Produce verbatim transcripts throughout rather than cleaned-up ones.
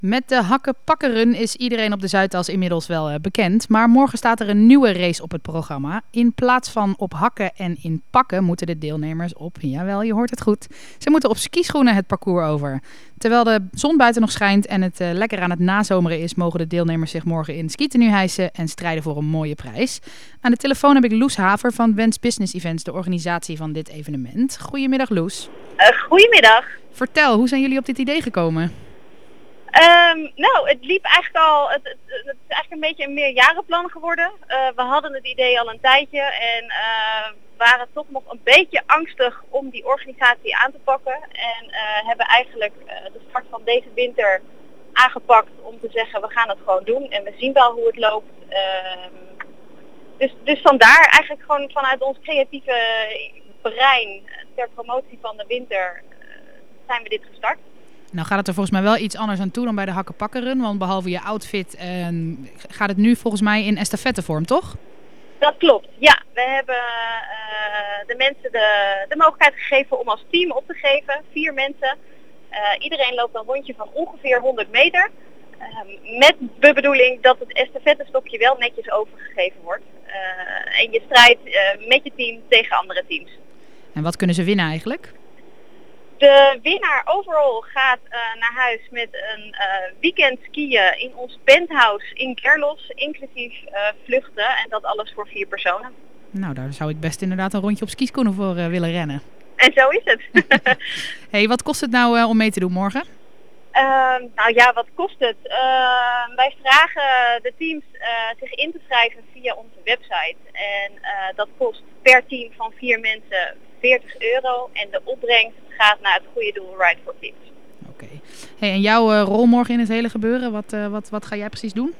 Met de Hakke-Pakken-run is iedereen op de Zuidas inmiddels wel uh, bekend. Maar morgen staat er een nieuwe race op het programma. In plaats van op hakken en in pakken moeten de deelnemers op, jawel, je hoort het goed, ze moeten op skischoenen het parcours over. Terwijl de zon buiten nog schijnt en het uh, lekker aan het nazomeren is, mogen de deelnemers zich morgen in skitenue hijsen en strijden voor een mooie prijs. Aan de telefoon heb ik Loes Haver van Wens Business Events, de organisatie van dit evenement. Goedemiddag, Loes. Uh, goedemiddag. Vertel, hoe zijn jullie op dit idee gekomen? Um, nou, het liep eigenlijk al, het, het, het is eigenlijk een beetje een meerjarenplan geworden. Uh, we hadden het idee al een tijdje en uh, waren toch nog een beetje angstig om die organisatie aan te pakken. En uh, hebben eigenlijk uh, de start van deze winter aangepakt om te zeggen, we gaan het gewoon doen en we zien wel hoe het loopt. Uh, dus, dus vandaar eigenlijk gewoon vanuit ons creatieve brein ter promotie van de winter uh, zijn we dit gestart. Nou gaat het er volgens mij wel iets anders aan toe dan bij de Hakke-Pakken-run, want behalve je outfit uh, gaat het nu volgens mij in estafettevorm, toch? Dat klopt, ja. We hebben uh, de mensen de, de mogelijkheid gegeven om als team op te geven, vier mensen. Uh, iedereen loopt een rondje van ongeveer honderd meter, uh, met de bedoeling dat het estafettestokje wel netjes overgegeven wordt. Uh, en je strijdt uh, met je team tegen andere teams. En wat kunnen ze winnen eigenlijk? De winnaar overall gaat uh, naar huis met een uh, weekend skiën in ons penthouse in Kerlos, inclusief uh, vluchten en dat alles voor vier personen. Nou, daar zou ik best inderdaad een rondje op skischoenen voor uh, willen rennen. En zo is het. Hey, wat kost het nou uh, om mee te doen morgen? Uh, nou ja, wat kost het? Uh, wij vragen de teams uh, zich in te schrijven via onze website en uh, dat kost per team van vier mensen veertig euro en de opbrengst gaat naar het goede doel Ride for Kids. Oké. Okay. Hey, en jouw uh, rol morgen in het hele gebeuren, wat, uh, wat, wat ga jij precies doen?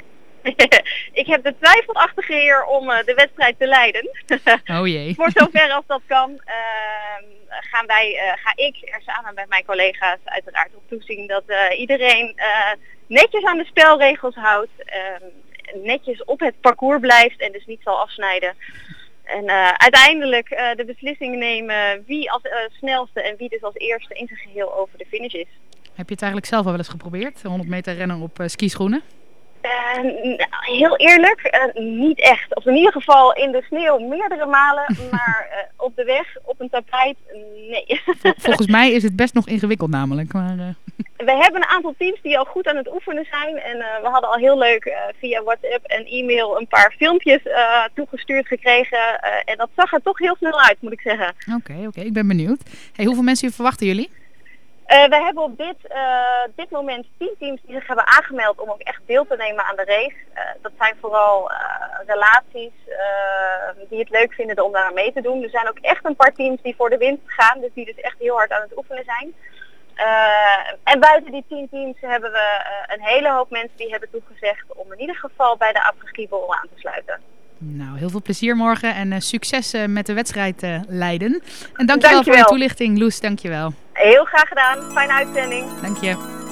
Ik heb de twijfelachtige eer om uh, de wedstrijd te leiden. Oh jee. Voor zover als dat kan, uh, gaan wij, uh, ga ik er samen met mijn collega's uiteraard op toezien dat uh, iedereen uh, netjes aan de spelregels houdt, uh, netjes op het parcours blijft en dus niet zal afsnijden. En uh, uiteindelijk uh, de beslissing nemen wie als uh, snelste en wie dus als eerste in zijn geheel over de finish is. Heb je het eigenlijk zelf al wel eens geprobeerd? honderd meter rennen op uh, skischoenen? Uh, nou, heel eerlijk, uh, niet echt. Of in ieder geval in de sneeuw meerdere malen, maar uh, op de weg, op een tapijt, nee. Volgens mij is het best nog ingewikkeld namelijk. Maar, uh... We hebben een aantal teams die al goed aan het oefenen zijn en uh, we hadden al heel leuk uh, via WhatsApp en e-mail een paar filmpjes uh, toegestuurd gekregen uh, en dat zag er toch heel snel uit, moet ik zeggen. Oké, okay, oké, okay, ik ben benieuwd. Hey, hoeveel mensen verwachten jullie? Uh, we hebben op dit, uh, dit moment tien teams die zich hebben aangemeld om ook echt deel te nemen aan de race. Uh, dat zijn vooral uh, relaties uh, die het leuk vinden om daar aan mee te doen. Er zijn ook echt een paar teams die voor de winst gaan, dus die dus echt heel hard aan het oefenen zijn. Uh, en buiten die tien teams hebben we uh, een hele hoop mensen die hebben toegezegd om in ieder geval bij de après-ski-bol aan te sluiten. Nou, heel veel plezier morgen en uh, succes uh, met de wedstrijd uh, Leiden. En dankjewel, dankjewel voor de toelichting, Loes, dankjewel. Heel graag gedaan, fijne uitzending. Dank je.